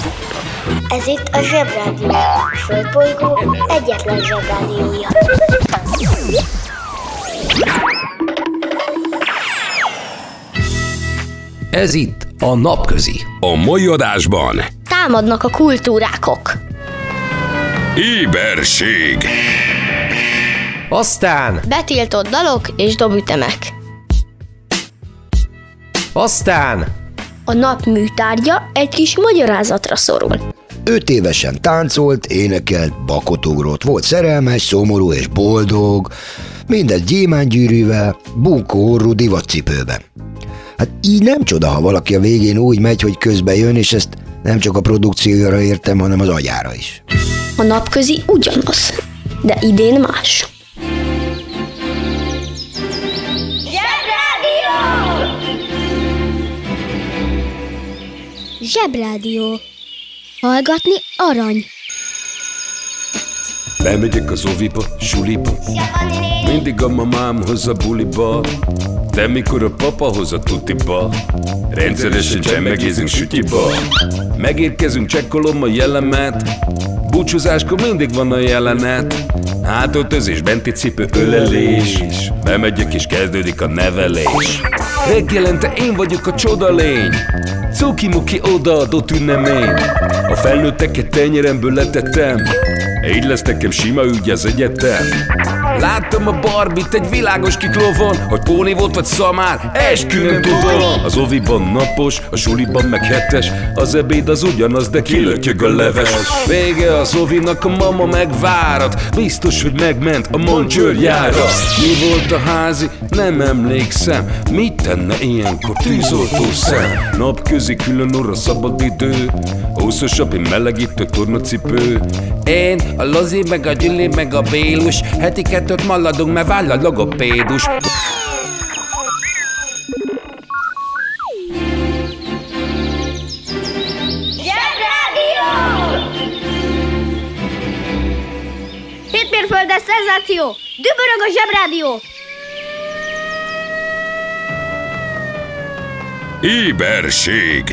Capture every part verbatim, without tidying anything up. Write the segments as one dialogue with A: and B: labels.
A: Ez itt a Zsebrádió, a Földbolygó egyetlen Zsebrádiója.
B: Ez itt a Napközi.
C: A mai adásban
A: támadnak a kultúrákok.
C: Éberség.
B: Aztán
A: betiltott dalok és dobütemek.
B: Aztán
A: a nap műtárgya egy kis magyarázatra szorul.
D: Öt évesen táncolt, énekelt, bakotogrott, volt szerelmes, szomorú és boldog, mindez gyémántgyűrűvel, bunkó orrú divatcipőben. Hát így nem csoda, ha valaki a végén úgy megy, hogy közbe jön, és ezt nem csak a produkcióra értem, hanem az agyára is.
A: A Napközi ugyanaz, de idén más. Zsebrádió! Zsebrádió. Hallgatni arany.
E: Bemegyek az oviba, suliba, mindig a mamám hoz a buliba, de mikor a papa hoz a tutiba, rendszeresen csemmegézünk sütyiba. Megérkezünk, csekkolom a jellemet, búcsúzáskor mindig van a jelenet. Hátöltözés, benti cipő, ölelés, bemegyek és kezdődik a nevelés. Reggelente én vagyok a csoda lény, cuki-muki odaadott ünnemény. A felnőtteket tenyeremből letettem, így lesz nekem sima ügy az egyetem. Láttam a Barbit egy világos kiklovon, hogy póni volt vagy szamár, eskü nem tudom. Az oviban napos, a suliban meg hetes, az ebéd az ugyanaz, de kilötyög a leves. Vége az ovinak, a mama megvárat, biztos, hogy megment a Moncsőrjára. Mi volt a házi? Nem emlékszem, mit tenne ilyenkor tűzoltó szem? Napközi külön orra szabad idő, húszosabb, én melegítő tornacipő. Én, a Lozi, meg a Gyüli, meg a Bélus, heti kettőt maladunk, mert váll a logopédus.
A: Zsebrádió! Hétmérföldes szenzáció! Dübörög a Zsebrádió!
C: Éberség.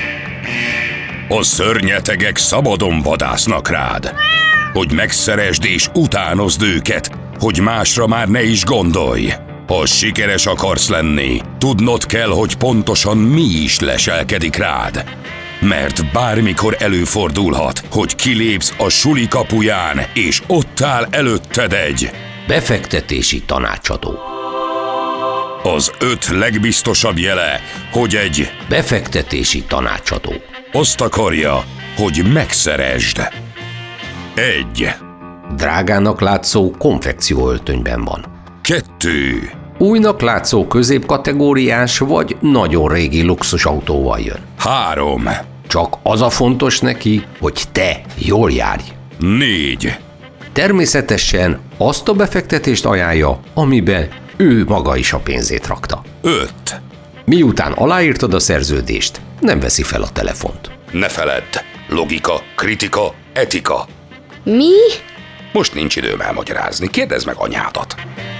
C: A szörnyetegek szabadon vadásznak rád, hogy megszeresd és utánozd őket, hogy másra már ne is gondolj. Ha sikeres akarsz lenni, tudnod kell, hogy pontosan mi is leselkedik rád. Mert bármikor előfordulhat, hogy kilépsz a suli kapuján, és ott áll előtted egy
B: befektetési tanácsadó.
C: Az öt legbiztosabb jele, hogy egy
B: befektetési tanácsadó
C: azt akarja, hogy megszeresd. Egy.
B: Drágának látszó konfekcióöltönyben van.
C: Kettő.
B: Újnak látszó középkategóriás vagy nagyon régi luxusautóval jön.
C: Három.
B: Csak az a fontos neki, hogy te jól járj.
C: Négy.
B: Természetesen azt a befektetést ajánlja, amiben ő maga is a pénzét rakta.
C: Öt.
B: Miután aláírtad a szerződést, nem veszi fel a telefont.
C: Ne feledd, logika, kritika, etika.
A: Mi?
C: Most nincs időm elmagyarázni, kérdezd meg anyádat.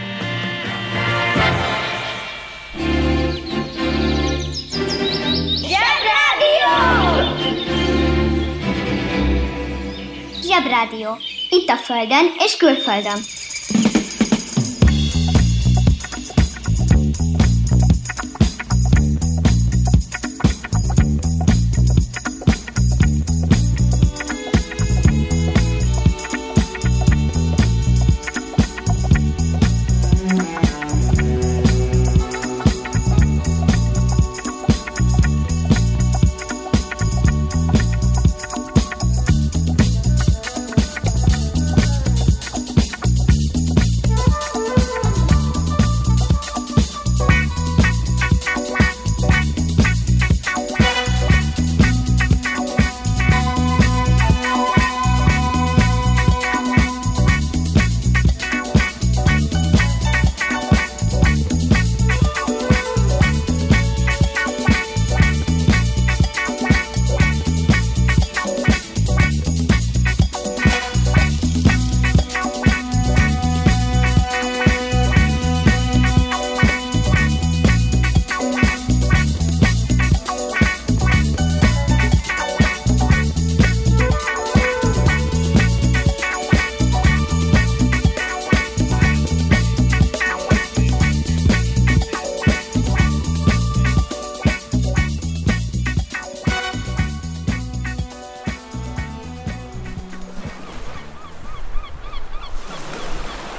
A: Zsebrádió!
F: Zsebrádió. Itt a Földön és külföldön.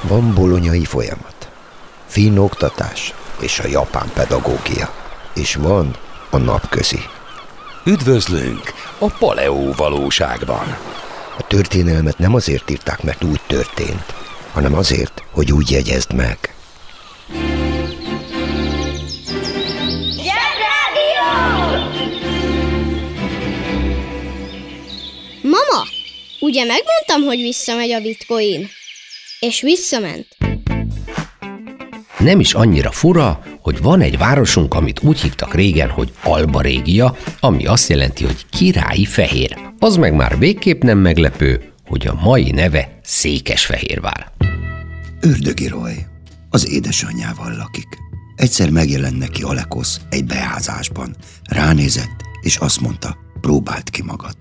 D: Van bolonyai folyamat, finn oktatás és a japán pedagógia, és van a napközi.
C: Üdvözlünk a paleó valóságban.
D: A történelmet nem azért írták, mert úgy történt, hanem azért, hogy úgy jegyezd meg.
G: Mama, ugye megmondtam, hogy visszamegy a bitcoin? És visszament.
B: Nem is annyira fura, hogy van egy városunk, amit úgy hívtak régen, hogy Alba Régia, ami azt jelenti, hogy királyi fehér. Az meg már végképp nem meglepő, hogy a mai neve Székesfehérvár.
H: Ördögi Roy az édesanyjával lakik. Egyszer megjelent neki Alekosz egy beázásban. Ránézett, és azt mondta, próbáld ki magad.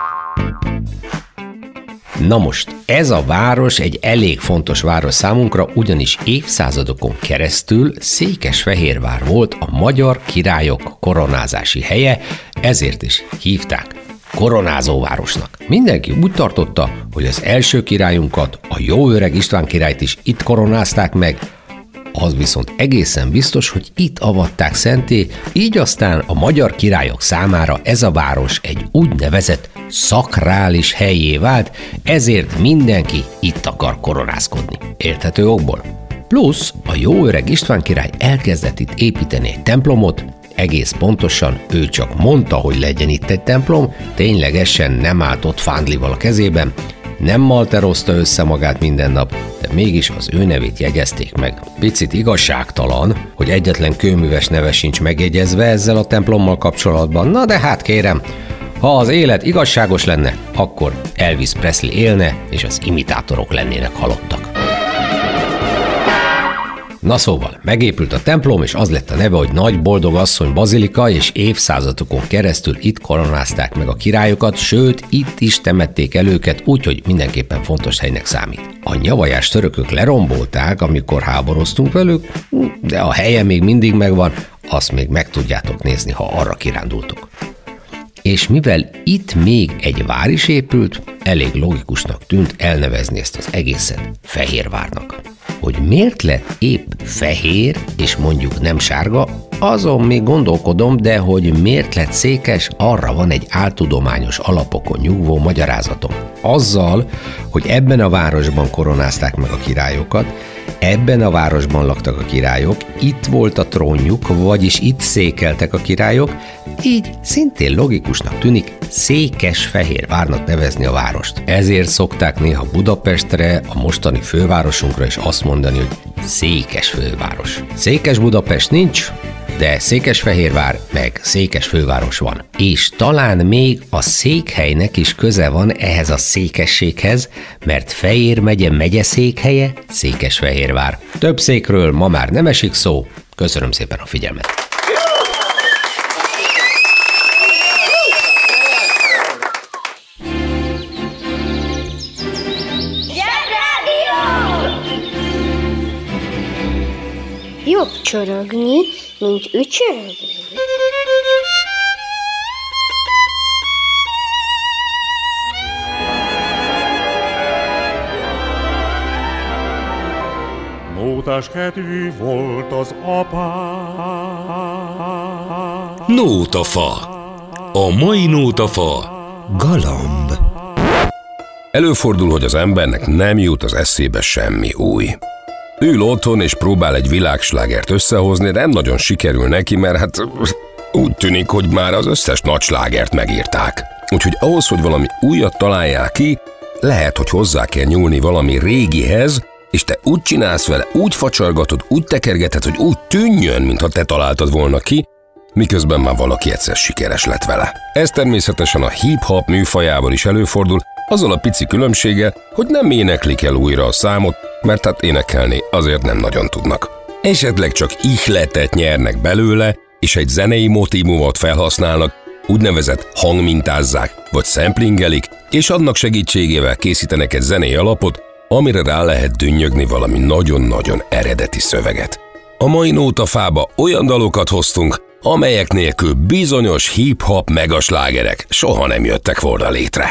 B: Na most, ez a város egy elég fontos város számunkra, ugyanis évszázadokon keresztül Székesfehérvár volt a magyar királyok koronázási helye, ezért is hívták koronázóvárosnak. Mindenki úgy tartotta, hogy az első királyunkat, a jó öreg István királyt is itt koronázták meg, az viszont egészen biztos, hogy itt avatták szenté, így aztán a magyar királyok számára ez a város egy úgynevezett szakrális helyé vált, ezért mindenki itt akar koronázkodni. Érthető okból. Plusz a jó öreg István király elkezdett itt építeni egy templomot, egész pontosan ő csak mondta, hogy legyen itt egy templom, ténylegesen nem állt ott fándlival a kezében, nem malterozta össze magát minden nap, de mégis az ő nevét jegyezték meg. Picit igazságtalan, hogy egyetlen kőműves neve sincs megjegyezve ezzel a templommal kapcsolatban, na de hát kérem, ha az élet igazságos lenne, akkor Elvis Presley élne, és az imitátorok lennének halottak. Na szóval, megépült a templom, és az lett a neve, hogy Nagy Boldog Asszony Bazilika, és évszázadokon keresztül itt koronázták meg a királyokat, sőt, itt is temették el őket, úgyhogy mindenképpen fontos helynek számít. A nyavajás törökök lerombolták, amikor háboroztunk velük, de a helye még mindig megvan, azt még meg tudjátok nézni, ha arra kirándultok. És mivel itt még egy vár is épült, elég logikusnak tűnt elnevezni ezt az egészet Fehérvárnak. Hogy miért lett épp fehér, és mondjuk nem sárga, azon még gondolkodom, de hogy miért lett székes, arra van egy áltudományos alapokon nyugvó magyarázatom. Azzal, hogy ebben a városban koronázták meg a királyokat, ebben a városban laktak a királyok, itt volt a trónjuk, vagyis itt székeltek a királyok, így szintén logikusnak tűnik Székesfehérvárnak nevezni a várost. Ezért szokták néha Budapestre, a mostani fővárosunkra is azt mondani, hogy Székes főváros. Székes Budapest nincs, de Székesfehérvár meg Székes főváros van. És talán még a székhelynek is köze van ehhez a székességhez, mert Fejér megye megyeszékhelye Székesfehérvár. Több székről ma már nem esik szó. Köszönöm szépen a figyelmet!
A: Jobb csorogni, mint ücsörögni.
I: Nótás kedvű volt az apám.
C: Nótafa. A mai nótafa galamb. Előfordul, hogy az embernek nem jut az eszébe semmi új. Ül otthon és próbál egy világslágert összehozni, nem nagyon sikerül neki, mert hát úgy tűnik, hogy már az összes nagy slágert megírták. Úgyhogy ahhoz, hogy valami újat találják ki, lehet, hogy hozzá kell nyúlni valami régihez, és te úgy csinálsz vele, úgy facsargatod, úgy tekergeted, hogy úgy tűnjön, mintha te találtad volna ki, miközben már valaki egyszer sikeres lett vele. Ez természetesen a hip-hop műfajával is előfordul, azzal a pici különbséggel, hogy nem éneklik el újra a számot, mert hát énekelni azért nem nagyon tudnak. Esetleg csak ihletet nyernek belőle, és egy zenei motívumot felhasználnak, úgynevezett hangmintázzák, vagy szemplingelik, és annak segítségével készítenek egy zenei alapot, amire rá lehet dünnyögni valami nagyon-nagyon eredeti szöveget. A mai nótafába olyan dalokat hoztunk, amelyek nélkül bizonyos hip-hop megaslágerek soha nem jöttek volna létre.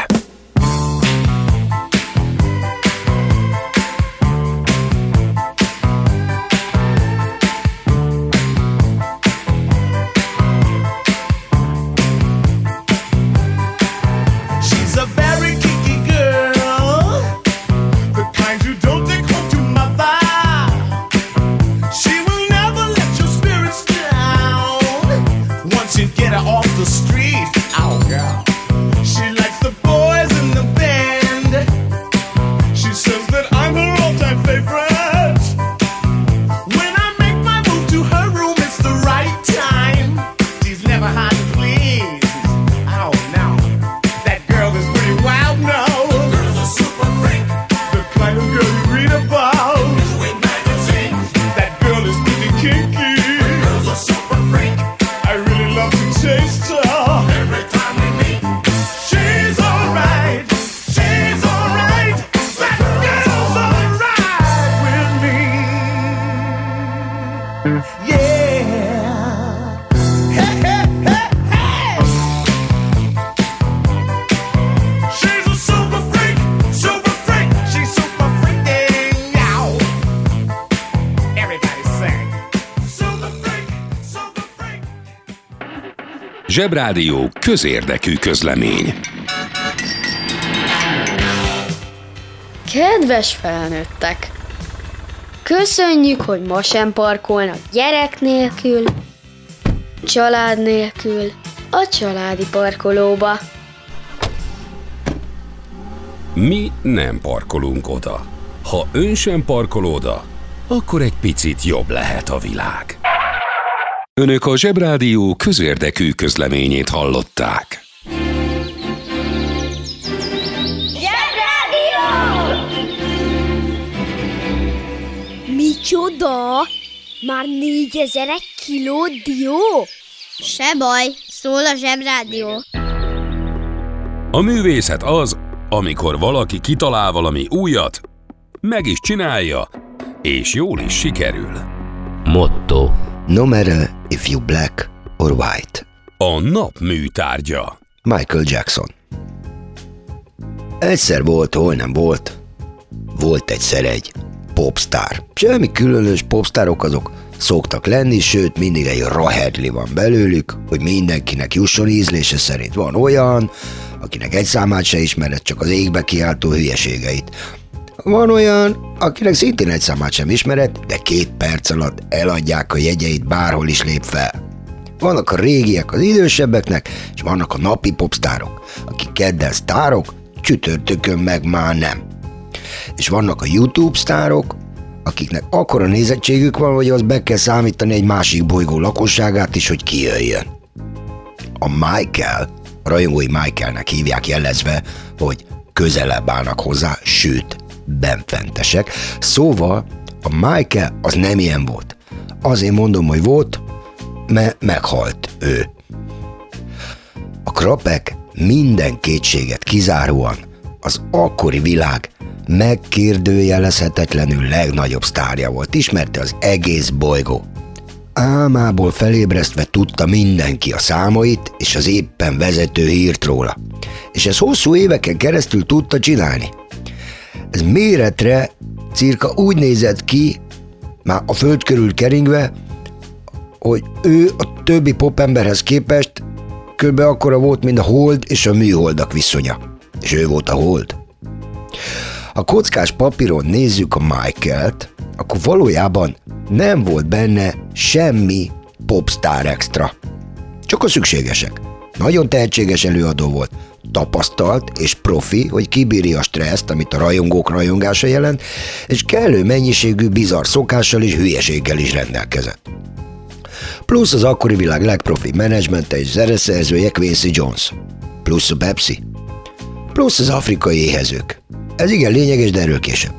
C: Zsebrádió közérdekű közlemény.
J: Kedves felnőttek! Köszönjük, hogy ma sem parkolnak gyerek nélkül, család nélkül a családi parkolóba.
E: Mi nem parkolunk oda. Ha ön sem parkol oda, akkor egy picit jobb lehet a világ.
C: Önök a Zsebrádió közérdekű közleményét hallották.
G: Micsoda? Már négyezer egy kiló dió? Se baj, szól a Zsebrádió.
E: A művészet az, amikor valaki kitalál valami újat, meg is csinálja, és jól is sikerül.
B: Motto.
D: No matter if you black or white.
E: A nap műtárgya.
D: Michael Jackson. Egyszer volt, hol nem volt. Volt egyszer egy popstar. Semmi különös, popstárok azok szoktak lenni, sőt mindig egy rahedli van belőlük, hogy mindenkinek jusson ízlése szerint. Van olyan, akinek egy számát se ismered, csak az égbe kiáltó hülyeségeit. Van olyan, akinek szintén egy számát sem ismered, de két perc alatt eladják a jegyeit, bárhol is lép fel. Vannak a régiek az idősebbeknek, és vannak a napi popstárok, akik kedden sztárok, csütörtökön meg már nem. És vannak a YouTube sztárok, akiknek akkora nézettségük van, hogy az be kell számítani egy másik bolygó lakosságát is, hogy kijöjjön. A Michael, a rajongói Michaelnek hívják jelezve, hogy közelebb állnak hozzá, sőt, benfentesek. Szóval a Michael az nem ilyen volt. Azért mondom, hogy volt, mert meghalt ő. A Krapek minden kétséget kizáróan az akkori világ megkérdőjelezhetetlenül legnagyobb sztárja volt. Ismerte az egész bolygó. Álmából felébresztve tudta mindenki a számait és az éppen vezető hírt róla. És ez hosszú éveken keresztül tudta csinálni. Ez méretre cirka úgy nézett ki, már a föld körül keringve, hogy ő a többi popemberhez képest kb. Akkora volt, mint a hold és a műholdak viszonya. És ő volt a hold. Ha kockás papíron nézzük a Michaelt, akkor valójában nem volt benne semmi popstar extra. Csak a szükségesek. Nagyon tehetséges előadó volt, tapasztalt és profi, hogy kibírja a stresszt, amit a rajongók rajongása jelent, és kellő mennyiségű bizarr szokással és hülyeséggel is rendelkezett. Plusz az akkori világ legprofi menedzsmente és zeneszerzője Quincy Jones. Plusz a Pepsi. Plusz az afrikai éhezők. Ez igen lényeges, de erről később.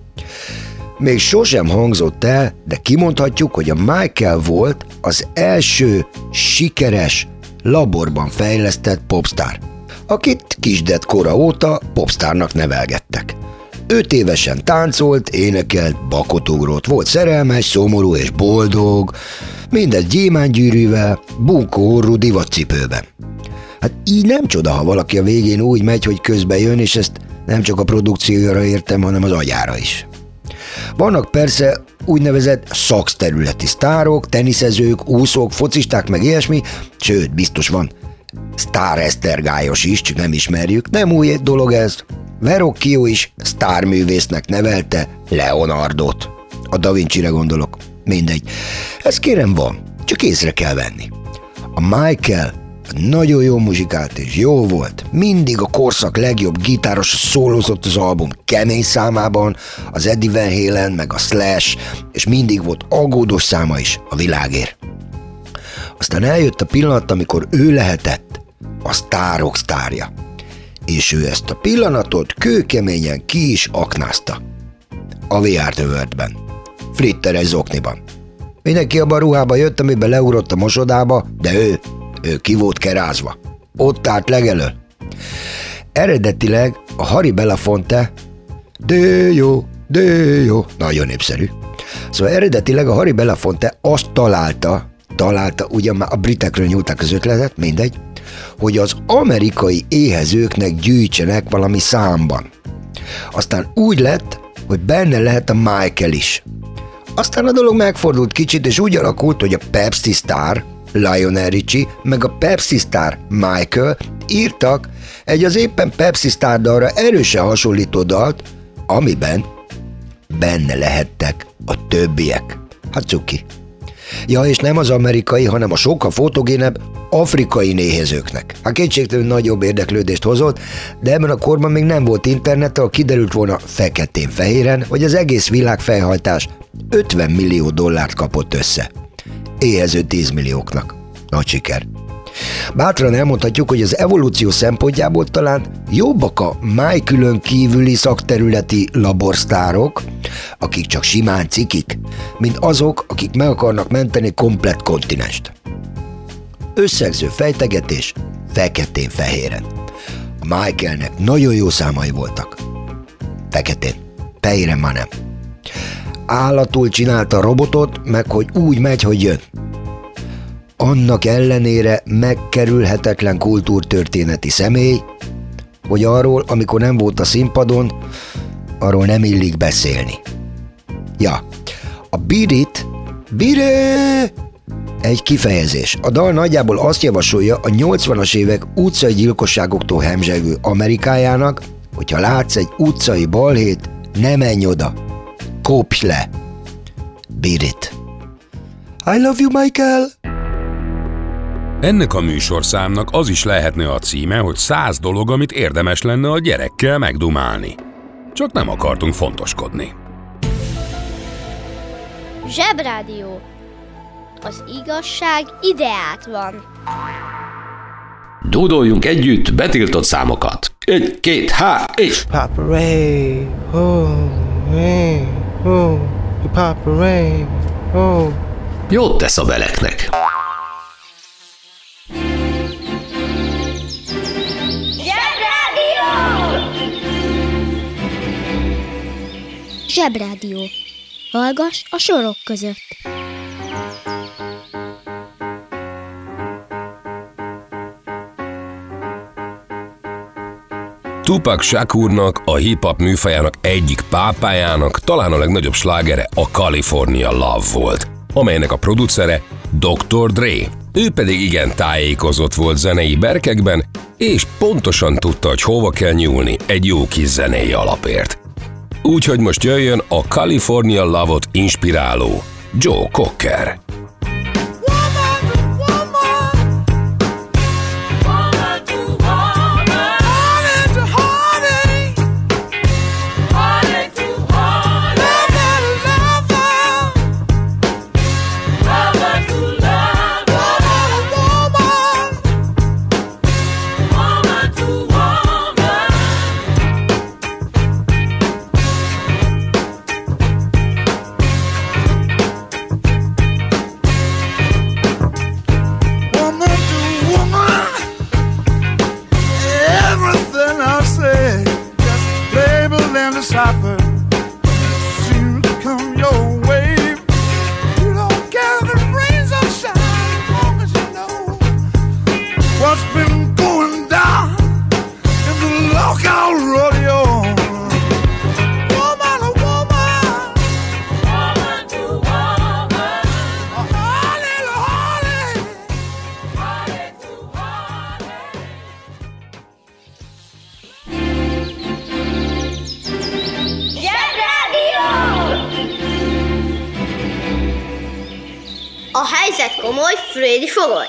D: Még sosem hangzott el, de kimondhatjuk, hogy a Michael volt az első sikeres, laborban fejlesztett popstar, akit kisded kora óta popstárnak nevelgettek. Öt évesen táncolt, énekelt, bakotugrott, volt szerelmes, szomorú és boldog, mindez gyémánygyűrűvel, bunkó orrú divatcipőben. Hát így nem csoda, ha valaki a végén úgy megy, hogy közbe jön, és ezt nem csak a produkcióra értem, hanem az agyára is. Vannak persze úgynevezett szakterületi sztárok, teniszezők, úszók, focisták, meg ilyesmi, sőt, biztos van sztáresztergályos is, csak nem ismerjük, nem új dolog ez. Verrocchio is sztárművésznek nevelte Leonardot. A Da Vinci-re gondolok, mindegy. Ez kérem van, csak észre kell venni. A Michael nagyon jó muzsikált és jó volt. Mindig a korszak legjobb gitáros szólózott az album kemény számában, az Eddie Van Halen, meg a Slash, és mindig volt aggódós száma is a világért. Aztán eljött a pillanat, amikor ő lehetett a sztárok sztárja. És ő ezt a pillanatot kőkeményen ki is aknázta. A We Are The World-ben. Flitteres zokniban. Mindenki abban a ruhába jött, amiben leugrott a mosodába, de ő, ő ki volt kerázva. Ott állt legelől. Eredetileg a Harry Belafonte, de jó, de jó, nagyon népszerű. Szóval eredetileg a Harry Belafonte azt találta, találta, ugyan már a britekről nyúlták az ötletet, mindegy, hogy az amerikai éhezőknek gyűjtsenek valami számban. Aztán úgy lett, hogy benne lehet a Michael is. Aztán a dolog megfordult kicsit, és úgy alakult, hogy a Pepsi sztár, Lionel Richie, meg a Pepsi sztár Michael írtak egy az éppen Pepsi sztár dalra erősen hasonlító dalt, amiben benne lehettek a többiek. Hát cuki. Ja, és nem az amerikai, hanem a sokkal fotogénebb afrikai néhezőknek. Hát kétségtelenül nagyobb érdeklődést hozott, de ebben a korban még nem volt internet, ahol kiderült volna feketén-fehéren, hogy az egész világfelhajtás ötven millió dollárt kapott össze. Éhező tíz millióknak. Nagy siker. Bátran elmondhatjuk, hogy az evolúció szempontjából talán jobbak a Michaelön kívüli szakterületi laborsztárok, akik csak simán cikik, mint azok, akik meg akarnak menteni komplett kontinenst. Összegző fejtegetés feketén-fehéren. A Michaelnek nagyon jó számai voltak. Feketén, fehéren már nem. Állatul csinálta a robotot, meg hogy úgy megy, hogy jön. Annak ellenére megkerülhetetlen kultúrtörténeti személy, hogy arról, amikor nem volt a színpadon, arról nem illik beszélni. Ja, a Beat It, Beat It egy kifejezés. A dal nagyjából azt javasolja a nyolcvanas évek utcai gyilkosságoktól hemzsegő Amerikájának, hogyha látsz egy utcai balhét, ne menj oda, kopj le. Beat It. I love you, Michael!
E: Ennek a műsorszámnak az is lehetne a címe, hogy száz dolog, amit érdemes lenne a gyerekkel megdumálni. Csak nem akartunk fontoskodni.
G: Zsebrádió. Az igazság ideát van.
B: Dúdoljunk együtt betiltott számokat. Egy, két, há, és...
K: Papa Ray, oh, hey, oh, Papa Ray, oh.
B: Jót tesz a beleknek.
G: Zsebrádió. Hallgass a sorok között.
E: Tupac Shakurnak, a hip-hop műfajának egyik pápájának talán a legnagyobb slágere a California Love volt, amelynek a producere doktor Dre. Ő pedig igen tájékozott volt zenei berkekben, és pontosan tudta, hogy hova kell nyúlni egy jó kis zenei alapért. Úgyhogy most jöjjön a California Love-ot inspiráló Joe Cocker.
G: Freddy fogoly.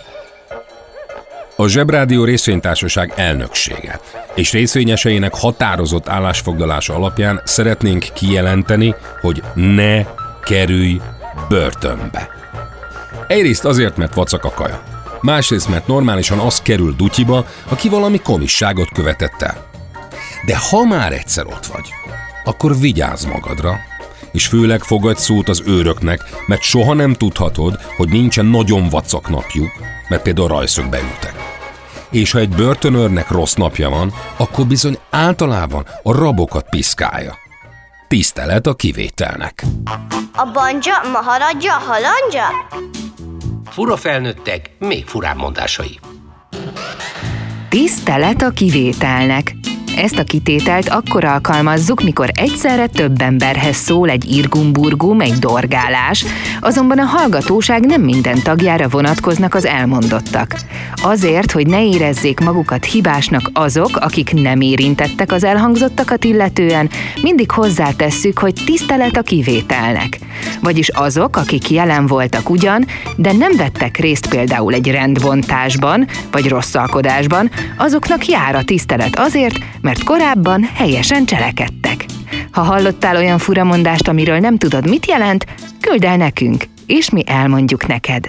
E: A Zsebrádió részvénytársaság elnöksége és részvényeseinek határozott állásfoglalása alapján szeretnénk kijelenteni, hogy ne kerülj börtönbe. Egyrészt azért, mert vacak a kaja. Másrészt, mert normálisan az kerül dutyiba, aki valami komisságot követett el. De ha már egyszer ott vagy, akkor vigyázz magadra, és főleg fogadj szót az őröknek, mert soha nem tudhatod, hogy nincsen nagyon vacak napjuk, mert például rajszögbe ültek. És ha egy börtönőrnek rossz napja van, akkor bizony általában a rabokat piszkálja. Tisztelet a kivételnek.
G: A banja, maharadja, halandja?
B: Fura felnőttek, még furább mondásai.
L: Tisztelet a kivételnek. Ezt a kitételt akkor alkalmazzuk, mikor egyszerre több emberhez szól egy irgumburgum, egy dorgálás, azonban a hallgatóság nem minden tagjára vonatkoznak az elmondottak. Azért, hogy ne érezzék magukat hibásnak azok, akik nem érintettek az elhangzottakat illetően, mindig hozzátesszük, hogy tisztelet a kivételnek. Vagyis azok, akik jelen voltak ugyan, de nem vettek részt például egy rendbontásban vagy rosszalkodásban, azoknak jár a tisztelet azért, mert korábban helyesen cselekedtek. Ha hallottál olyan furamondást, amiről nem tudod, mit jelent, küldd el nekünk, és mi elmondjuk neked.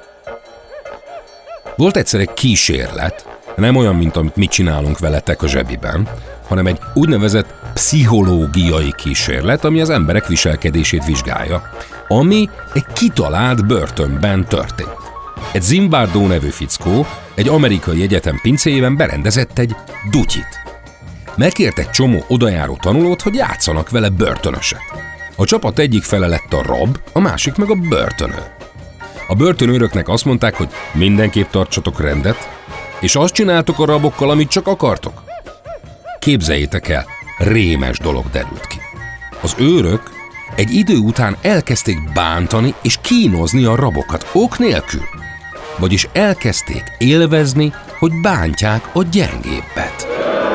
E: Volt egyszer egy kísérlet, nem olyan, mint amit mi csinálunk veletek a zsebiben, hanem egy úgynevezett pszichológiai kísérlet, ami az emberek viselkedését vizsgálja, ami egy kitalált börtönben történt. Egy Zimbardo nevű fickó egy amerikai egyetem pincéjében berendezett egy dutyit. Megkért egy csomó odajáró tanulót, hogy játszanak vele börtönöset. A csapat egyik fele lett a rab, a másik meg a börtönőr. A börtönőröknek azt mondták, hogy mindenképp tartsatok rendet, és azt csináltok a rabokkal, amit csak akartok. Képzeljétek el, rémes dolog derült ki. Az őrök egy idő után elkezdték bántani és kínozni a rabokat ok nélkül. Vagyis elkezdték élvezni, hogy bántják a gyengébbet.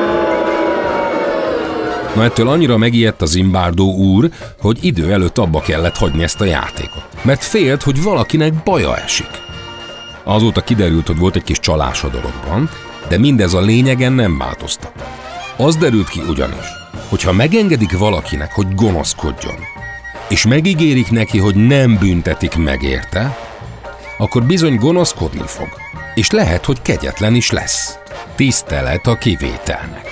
E: Na ettől annyira megijedt a Zimbardo úr, hogy idő előtt abba kellett hagyni ezt a játékot, mert félt, hogy valakinek baja esik. Azóta kiderült, hogy volt egy kis csalás a dologban, de mindez a lényegen nem változtat. Az derült ki ugyanis, hogyha megengedik valakinek, hogy gonoszkodjon, és megígérik neki, hogy nem büntetik meg érte, akkor bizony gonoszkodni fog, és lehet, hogy kegyetlen is lesz. Tisztelet a kivételnek.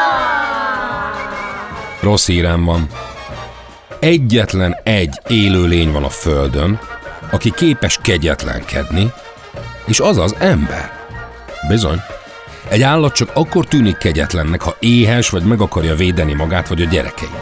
E: Rossz hírem van. Egyetlen egy élőlény van a földön, aki képes kegyetlenkedni, és az az ember. Bizony. Egy állat csak akkor tűnik kegyetlennek, ha éhes, vagy meg akarja védeni magát, vagy a gyerekeit.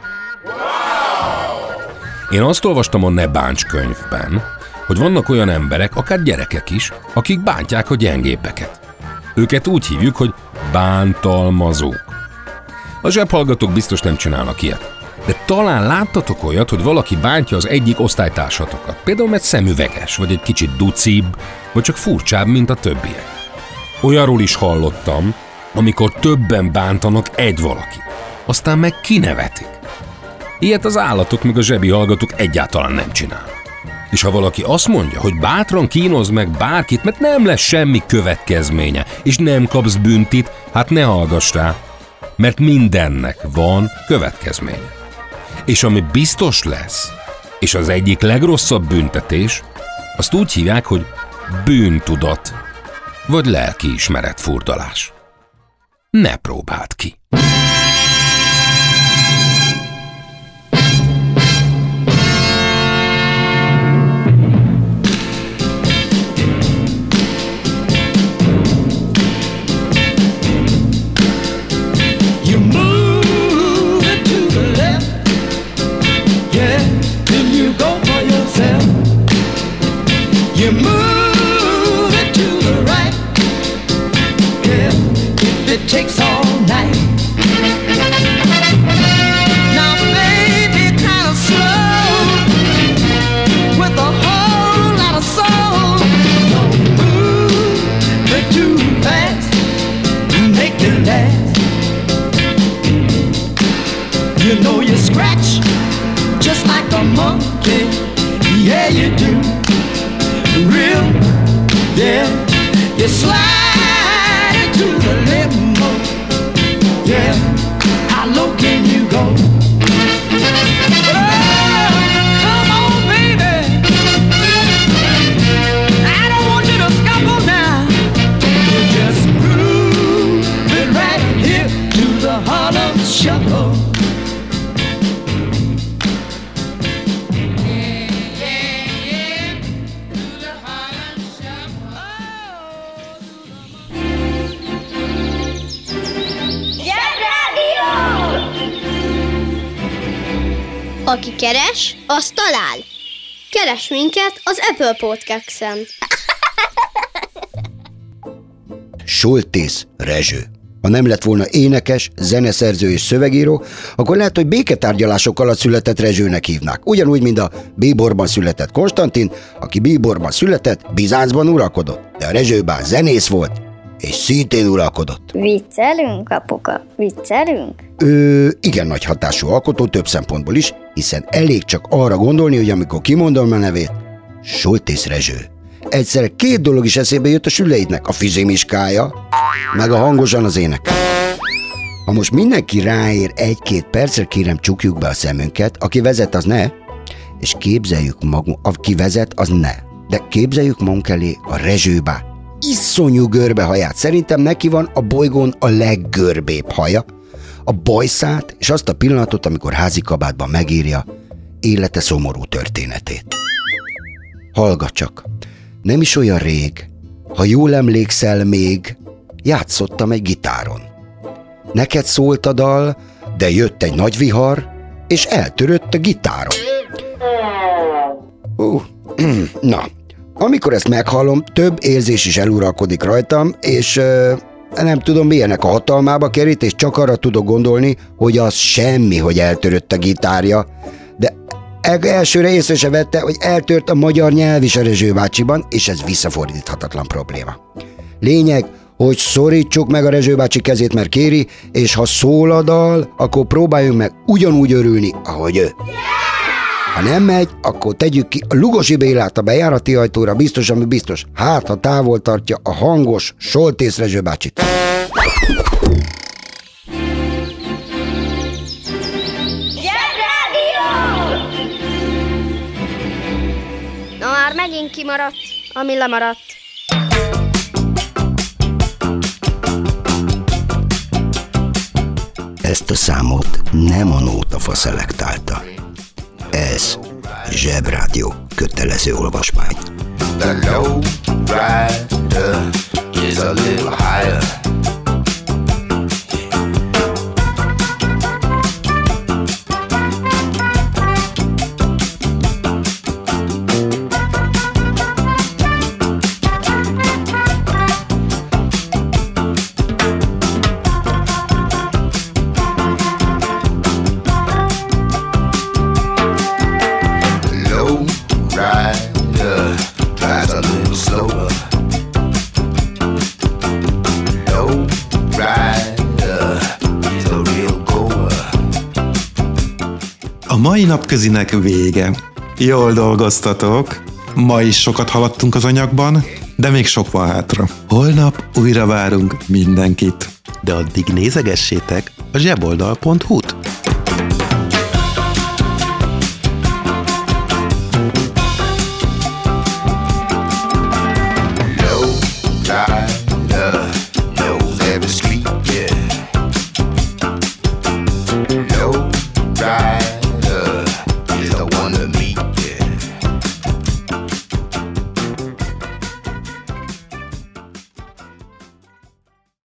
E: Én azt olvastam a Ne bánts könyvben, hogy vannak olyan emberek, akár gyerekek is, akik bántják a gyengébbeket. Őket úgy hívjuk, hogy bántalmazók. A zsebhallgatók biztos nem csinálnak ilyet. De talán láttatok olyat, hogy valaki bántja az egyik osztálytársatokat. Például mert szemüveges, vagy egy kicsit ducibb, vagy csak furcsább, mint a többiek. Olyanról is hallottam, amikor többen bántanak egy valakit. Aztán meg kinevetik. Ilyet az állatok meg a zsebi hallgatók egyáltalán nem csinálnak. És ha valaki azt mondja, hogy bátran kínoz meg bárkit, mert nem lesz semmi következménye, és nem kapsz büntit, hát ne hallgass rá, mert mindennek van következménye. És ami biztos lesz, és az egyik legrosszabb büntetés, azt úgy hívják, hogy bűntudat, vagy lelkiismeret furdalás. Ne próbáld ki!
M: You move it to the right, yeah, if it takes all night. Now baby, kind of slow, with a whole lot of soul. Don't move it too fast, make it last. You know you scratch just like a monkey, yeah you do. Real, yeah, you slide into the limbo, yeah, how low can you go? Oh, come on baby, I don't want you to stumble now. You just groove it right here to the Harlem Shuffle.
G: Aki keres, az talál. Keres minket az Apple Podcast-en.
D: Soltész Rezső. Ha nem lett volna énekes, zeneszerző és szövegíró, akkor lehet, hogy béketárgyalások alatt született Rezsőnek hívnák. Ugyanúgy, mint a Bíborban született Konstantin, aki Bíborban született, Bizáncban uralkodott. De a Rezsőbá zenész volt, és szintén uralkodott.
A: Viccelünk, apuka? Viccelünk?
D: Ő igen nagy hatású alkotó több szempontból is, hiszen elég csak arra gondolni, hogy amikor kimondom a nevét, Soltész Rezső. Egyszerre két dolog is eszébe jött a süleidnek, a fizimiskája, meg a hangosan az ének. Ha most mindenki ráér egy-két percre, kérem csukjuk be a szemünket, aki vezet, az ne, és képzeljük magunk, aki vezet, az ne. De képzeljük magunk elé a Rezsőbá iszonyú görbe haját. Szerintem neki van a bolygón a leggörbébb haja, a bajszát, és azt a pillanatot, amikor házikabátban megírja élete szomorú történetét. Hallgat csak, nem is olyan rég, ha jól emlékszel még, játszottam egy gitáron. Neked szólt a dal, de jött egy nagy vihar, és eltörött a gitáron. Uh, na, amikor ezt meghallom, több érzés is eluralkodik rajtam, és uh, nem tudom, milyenek a hatalmába kerít, és csak arra tudok gondolni, hogy az semmi, hogy eltörött a gitárja, de elsőre észre se vette, hogy eltört a magyar nyelv is a Rezső bácsiban, és ez visszafordíthatatlan probléma. Lényeg, hogy szorítsuk meg a Rezső bácsi kezét, mert kéri, és ha szól a dal, akkor próbáljunk meg ugyanúgy örülni, ahogy ő. Ha nem megy, akkor tegyük ki a Lugosi Bélát a bejárati ajtóra, biztos, ami biztos. Hát, ha távol tartja a hangos Soltész Rezső bácsit.
J: Na már megint kimaradt, ami lemaradt.
H: Ezt a számot nem a Nótafa szelektálta. Ez Zsebrádió kötelező olvasmány. The low rider is a little higher.
N: A mai napközinek vége. Jól dolgoztatok. Ma is sokat haladtunk az anyagban, de még sok van hátra. Holnap újra várunk mindenkit. De addig nézegessétek a zseboldal pont hu-t.